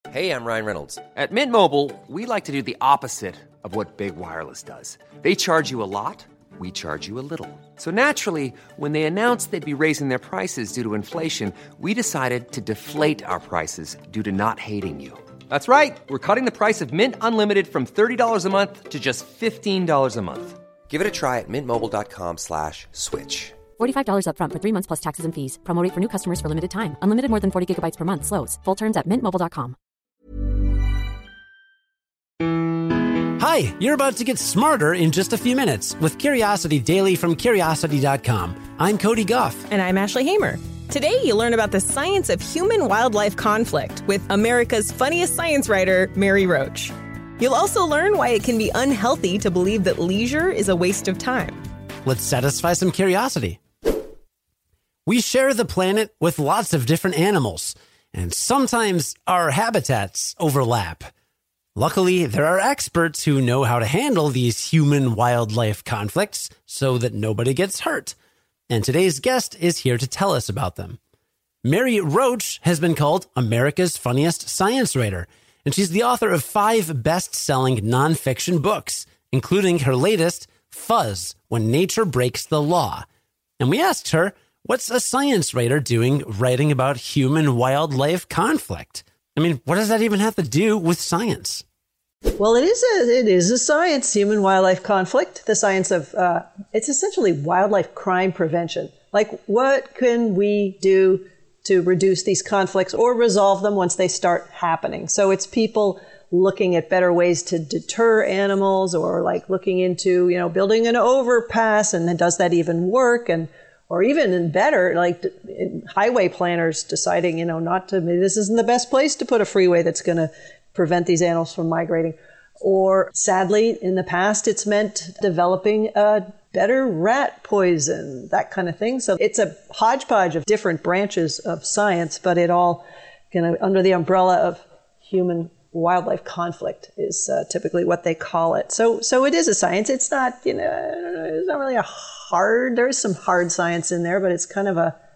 Hey, I'm Ryan Reynolds. At Mint Mobile, we like to do the opposite of what Big Wireless does. They charge you a lot, we charge you a little. So naturally, when they announced they'd be raising their prices due to inflation, we decided to deflate our prices due to not hating you. That's right. We're cutting the price of Mint Unlimited from $30 a month to just $15 a month. Give it a try at mintmobile.com/switch. $45 up front for 3 months plus taxes and fees. Promo rate for new customers for limited time. Unlimited more than 40 gigabytes per month. Slows full terms at mintmobile.com. Hi, you're about to get smarter in just a few minutes with Curiosity Daily from Curiosity.com. I'm Cody Goff. And I'm Ashley Hamer. Today, you learn about the science of human-wildlife conflict with America's funniest science writer, Mary Roach. You'll also learn why it can be unhealthy to believe that leisure is a waste of time. Let's satisfy some curiosity. We share the planet with lots of different animals, and sometimes our habitats overlap. Luckily, there are experts who know how to handle these human-wildlife conflicts so that nobody gets hurt. And today's guest is here to tell us about them. Mary Roach has been called America's funniest science writer, and she's the author of 5 best-selling nonfiction books, including her latest, Fuzz, When Nature Breaks the Law. And we asked her, what's a science writer doing writing about human-wildlife conflict? I mean, what does that even have to do with science? Well, it is a science, human-wildlife conflict, the science of, it's essentially wildlife crime prevention. Like, what can we do to reduce these conflicts or resolve them once they start happening? So it's people looking at better ways to deter animals, or like looking into, building an overpass, and then does that even work? Or even better, like highway planners deciding, this isn't the best place to put a freeway that's going to prevent these animals from migrating. Or sadly, in the past, it's meant developing a better rat poison, that kind of thing. So it's a hodgepodge of different branches of science, but it all under the umbrella of human wildlife conflict is typically what they call it. So it is a science. It's not, it's not really there is some hard science in there, but it's kind of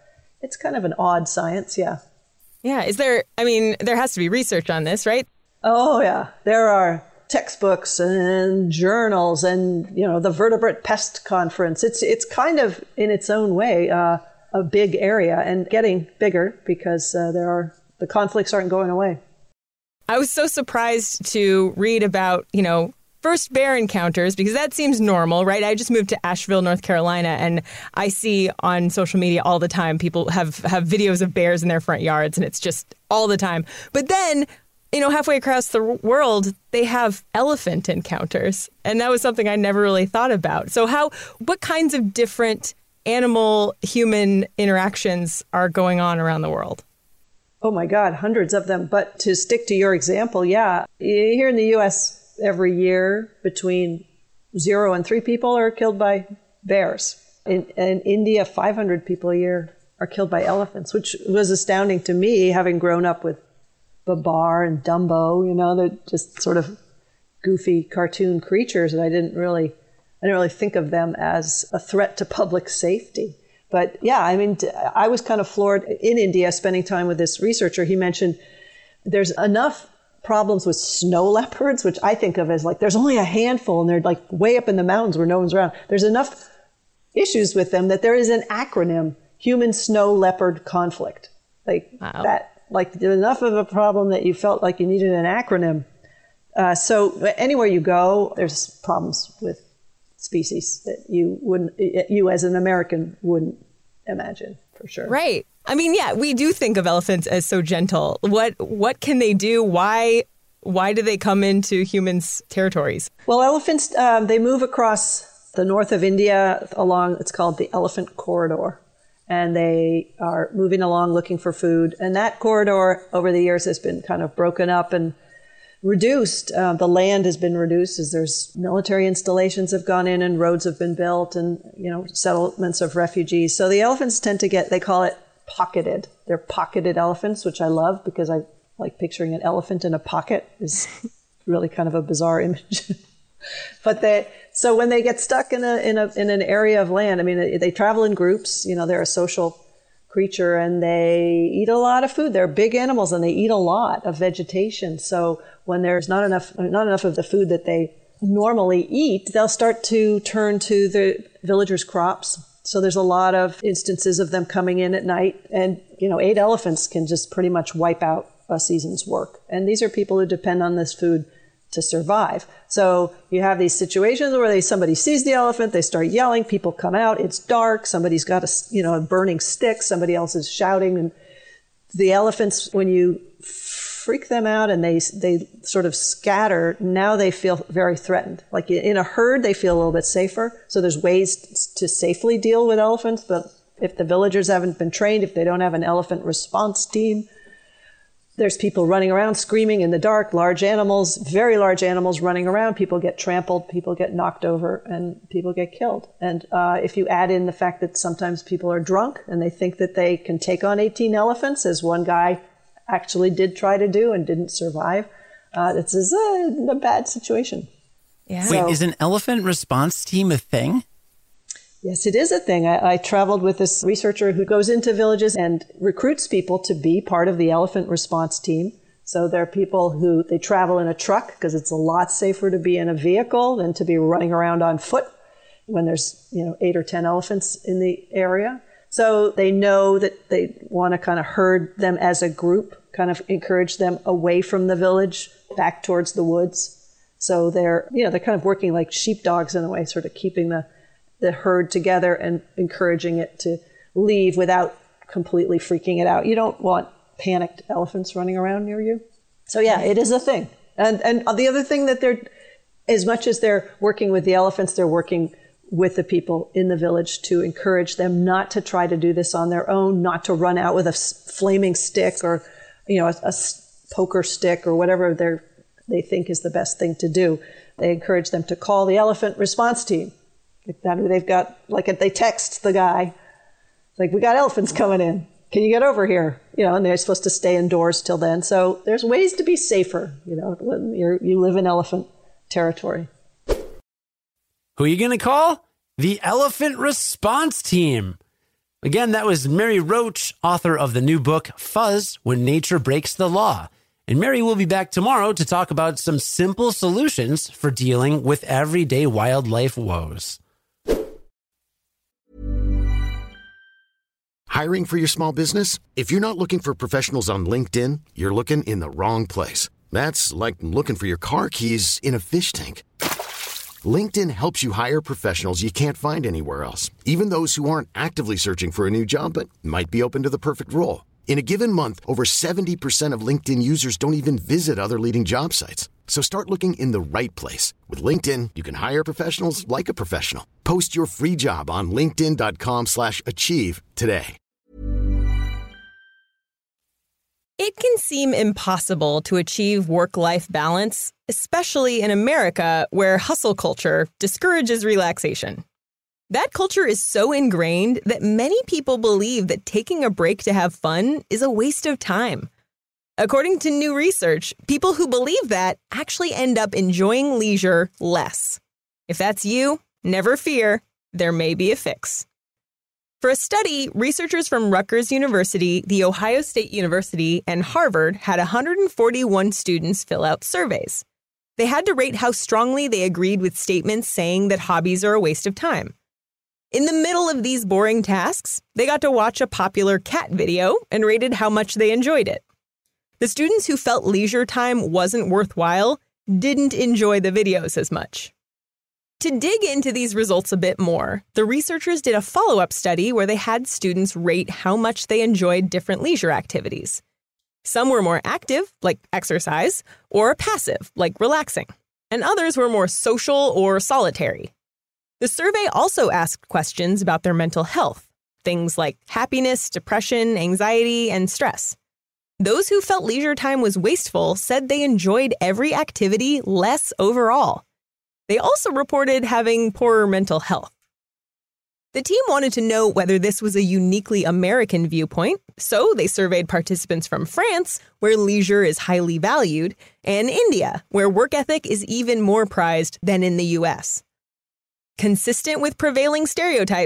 an odd science. Yeah. Yeah. there has to be research on this, right? Oh yeah. There are textbooks and journals and, the Vertebrate Pest Conference. It's kind of in its own way, a big area and getting bigger because the conflicts aren't going away. I was so surprised to read about, first bear encounters, because that seems normal, right? I just moved to Asheville, North Carolina, and I see on social media all the time people have videos of bears in their front yards, and it's just all the time. But then, halfway across the world, they have elephant encounters, and that was something I never really thought about. So what kinds of different animal-human interactions are going on around the world? Oh my God, hundreds of them. But to stick to your example, yeah, here in the U.S., every year between 0 and 3 people are killed by bears. In India, 500 people a year are killed by elephants, which was astounding to me, having grown up with Babar and Dumbo. They're just sort of goofy cartoon creatures, and I didn't really think of them as a threat to public safety. But yeah, I was kind of floored in India spending time with this researcher. He mentioned there's enough problems with snow leopards, which I think of as like there's only a handful and they're like way up in the mountains where no one's around. There's enough issues with them that there is an acronym, human snow leopard conflict. There's enough of a problem that you felt like you needed an acronym. So anywhere you go, there's problems with species that you as an American wouldn't imagine, for sure. Right. We do think of elephants as so gentle. What can they do? Why do they come into humans' territories? Well, elephants, they move across the north of India along, it's called the Elephant Corridor. And they are moving along looking for food. And that corridor over the years has been kind of broken up and reduced. The land has been reduced as there's military installations have gone in and roads have been built and, settlements of refugees. So the elephants tend to they call it pocketed. They're pocketed elephants, which I love because I like picturing an elephant in a pocket is really kind of a bizarre image. So when they get stuck in an area of land, they travel in groups. They're a social creature, and they eat a lot of food. They're big animals and they eat a lot of vegetation. So when there's not enough of the food that they normally eat, they'll start to turn to the villagers' crops. So there's a lot of instances of them coming in at night, and 8 elephants can just pretty much wipe out a season's work. And these are people who depend on this food to survive. So you have these situations where somebody sees the elephant, they start yelling, people come out, it's dark, somebody's got a burning stick, somebody else is shouting, and the elephants, when you freak them out and they sort of scatter, now they feel very threatened. Like in a herd, they feel a little bit safer. So there's ways to safely deal with elephants, but if the villagers haven't been trained, if they don't have an elephant response team, there's people running around screaming in the dark, large animals, very large animals running around. People get trampled, people get knocked over, and people get killed. And if you add in the fact that sometimes people are drunk and they think that they can take on 18 elephants, as one guy actually did try to do and didn't survive, this is a bad situation. Yeah. Wait, is an elephant response team a thing? Yes, it is a thing. I traveled with this researcher who goes into villages and recruits people to be part of the elephant response team. So there are people who, they travel in a truck because it's a lot safer to be in a vehicle than to be running around on foot when there's 8 or 10 elephants in the area. So they know that they want to kind of herd them as a group, kind of encourage them away from the village, back towards the woods. So they're kind of working like sheepdogs in a way, sort of keeping the herd together and encouraging it to leave without completely freaking it out. You don't want panicked elephants running around near you. So yeah, it is a thing. And the other thing that as much as they're working with the elephants, they're working with the people in the village to encourage them not to try to do this on their own, not to run out with a flaming stick or, a poker stick or whatever they think is the best thing to do. They encourage them to call the elephant response team. They've got, they text the guy, we got elephants coming in. Can you get over here? And they're supposed to stay indoors till then. So there's ways to be safer, when you live in elephant territory. Who are you going to call? The Elephant Response Team. Again, that was Mary Roach, author of the new book, Fuzz, When Nature Breaks the Law. And Mary will be back tomorrow to talk about some simple solutions for dealing with everyday wildlife woes. Hiring for your small business? If you're not looking for professionals on LinkedIn, you're looking in the wrong place. That's like looking for your car keys in a fish tank. LinkedIn helps you hire professionals you can't find anywhere else, even those who aren't actively searching for a new job but might be open to the perfect role. In a given month, over 70% of LinkedIn users don't even visit other leading job sites. So start looking in the right place. With LinkedIn, you can hire professionals like a professional. Post your free job on linkedin.com/achieve today. It can seem impossible to achieve work-life balance, especially in America, where hustle culture discourages relaxation. That culture is so ingrained that many people believe that taking a break to have fun is a waste of time. According to new research, people who believe that actually end up enjoying leisure less. If that's you, never fear, there may be a fix. For a study, researchers from Rutgers University, The Ohio State University, and Harvard had 141 students fill out surveys. They had to rate how strongly they agreed with statements saying that hobbies are a waste of time. In the middle of these boring tasks, they got to watch a popular cat video and rated how much they enjoyed it. The students who felt leisure time wasn't worthwhile didn't enjoy the videos as much. To dig into these results a bit more, the researchers did a follow-up study where they had students rate how much they enjoyed different leisure activities. Some were more active, like exercise, or passive, like relaxing, and others were more social or solitary. The survey also asked questions about their mental health, things like happiness, depression, anxiety, and stress. Those who felt leisure time was wasteful said they enjoyed every activity less overall. They also reported having poorer mental health. The team wanted to know whether this was a uniquely American viewpoint, so they surveyed participants from France, where leisure is highly valued, and India, where work ethic is even more prized than in the U.S. Consistent with prevailing stereotypes,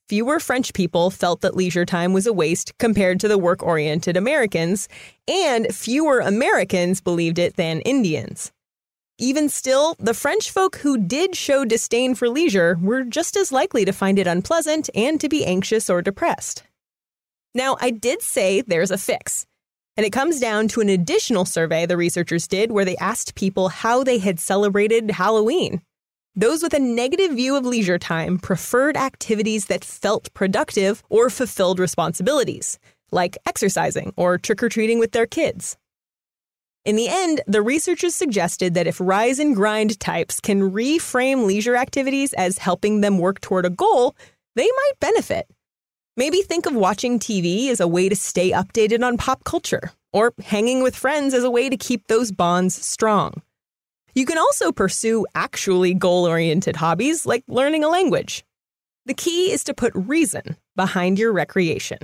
fewer French people felt that leisure time was a waste compared to the work-oriented Americans, and fewer Americans believed it than Indians. Even still, the French folk who did show disdain for leisure were just as likely to find it unpleasant and to be anxious or depressed. Now, I did say there's a fix. And it comes down to an additional survey the researchers did where they asked people how they had celebrated Halloween. Those with a negative view of leisure time preferred activities that felt productive or fulfilled responsibilities, like exercising or trick-or-treating with their kids. In the end, the researchers suggested that if rise and grind types can reframe leisure activities as helping them work toward a goal, they might benefit. Maybe think of watching TV as a way to stay updated on pop culture, or hanging with friends as a way to keep those bonds strong. You can also pursue actually goal-oriented hobbies like learning a language. The key is to put reason behind your recreation.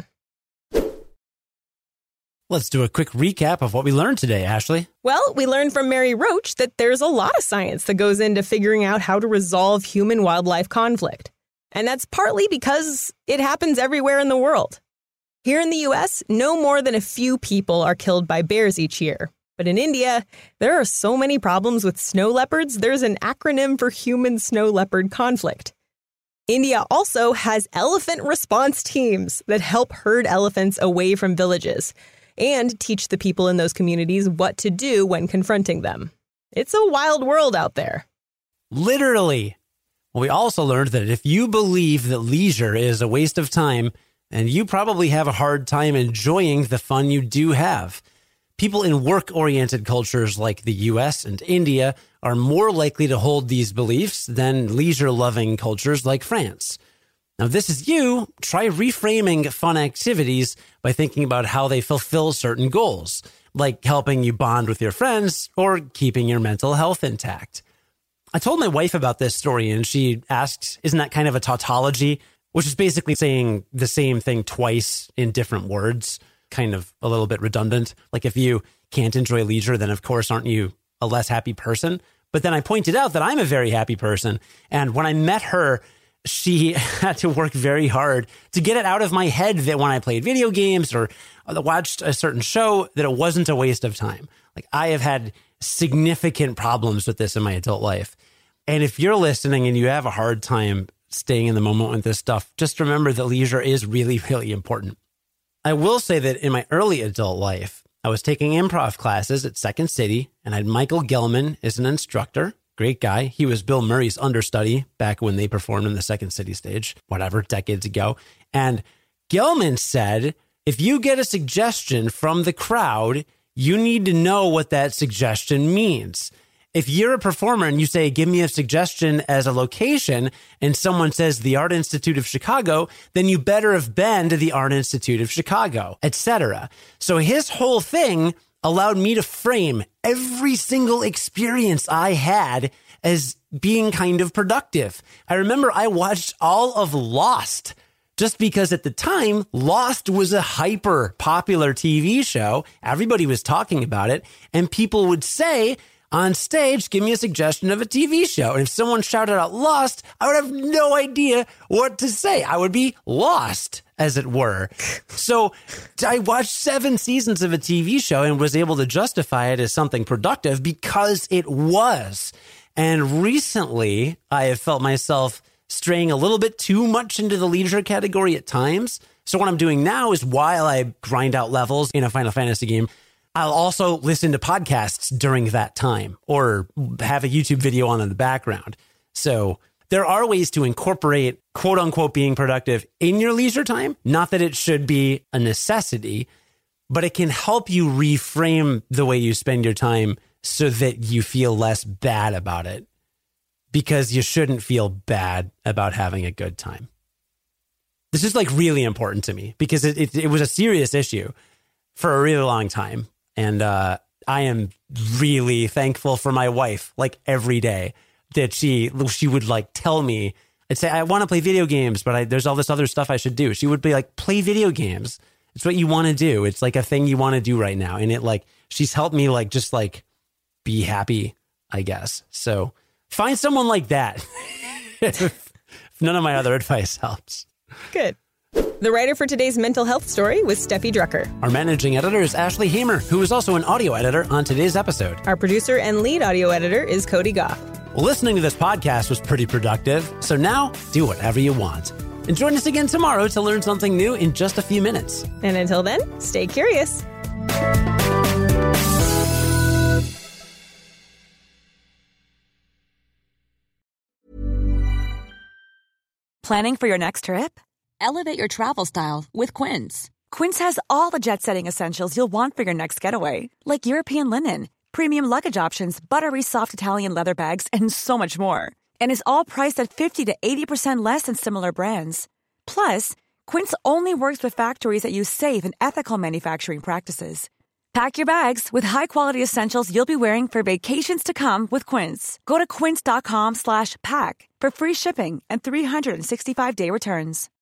Let's do a quick recap of what we learned today, Ashley. Well, we learned from Mary Roach that there's a lot of science that goes into figuring out how to resolve human-wildlife conflict. And that's partly because it happens everywhere in the world. Here in the U.S., no more than a few people are killed by bears each year. But in India, there are so many problems with snow leopards, there's an acronym for human-snow leopard conflict. India also has elephant response teams that help herd elephants away from villages and teach the people in those communities what to do when confronting them. It's a wild world out there. Literally. Well, we also learned that if you believe that leisure is a waste of time, then you probably have a hard time enjoying the fun you do have. People in work-oriented cultures like the U.S. and India are more likely to hold these beliefs than leisure-loving cultures like France. Now, if this is you, try reframing fun activities by thinking about how they fulfill certain goals, like helping you bond with your friends or keeping your mental health intact. I told my wife about this story and she asked, isn't that kind of a tautology? Which is basically saying the same thing twice in different words, kind of a little bit redundant. Like if you can't enjoy leisure, then of course aren't you a less happy person? But then I pointed out that I'm a very happy person. And when I met her, she had to work very hard to get it out of my head that when I played video games or watched a certain show, that it wasn't a waste of time. Like I have had significant problems with this in my adult life. And if you're listening and you have a hard time staying in the moment with this stuff, just remember that leisure is really, really important. I will say that in my early adult life, I was taking improv classes at Second City and I had Michael Gelman as an instructor. Great guy. He was Bill Murray's understudy back when they performed in the Second City stage, whatever, decades ago. And Gelman said, if you get a suggestion from the crowd, you need to know what that suggestion means. If you're a performer and you say, give me a suggestion as a location, and someone says the Art Institute of Chicago, then you better have been to the Art Institute of Chicago, etc. So his whole thing allowed me to frame every single experience I had as being kind of productive. I remember I watched all of Lost just because at the time, Lost was a hyper popular TV show. Everybody was talking about it. And people would say on stage, give me a suggestion of a TV show. And if someone shouted out Lost, I would have no idea what to say. I would be lost, as it were. So I watched 7 seasons of a TV show and was able to justify it as something productive because it was. And recently, I have felt myself straying a little bit too much into the leisure category at times. So what I'm doing now is while I grind out levels in a Final Fantasy game, I'll also listen to podcasts during that time or have a YouTube video on in the background. So there are ways to incorporate quote unquote being productive in your leisure time. Not that it should be a necessity, but it can help you reframe the way you spend your time so that you feel less bad about it, because you shouldn't feel bad about having a good time. This is like really important to me because it was a serious issue for a really long time. And I am really thankful for my wife, like every day, that she would like tell me, I'd say, I want to play video games, but there's all this other stuff I should do. She would be like, play video games. It's what you want to do. It's like a thing you want to do right now. And it like, she's helped me like, just like be happy, I guess. So find someone like that. If none of my other advice helps. Good. The writer for today's mental health story was Steffi Drucker. Our managing editor is Ashley Hamer, who is also an audio editor on today's episode. Our producer and lead audio editor is Cody Goff. Listening to this podcast was pretty productive, so now do whatever you want. And join us again tomorrow to learn something new in just a few minutes. And until then, stay curious. Planning for your next trip? Elevate your travel style with Quince. Quince has all the jet-setting essentials you'll want for your next getaway, like European linen, premium luggage options, buttery soft Italian leather bags, and so much more. And is all priced at 50 to 80% less than similar brands. Plus, Quince only works with factories that use safe and ethical manufacturing practices. Pack your bags with high-quality essentials you'll be wearing for vacations to come with Quince. Go to quince.com/pack for free shipping and 365-day returns.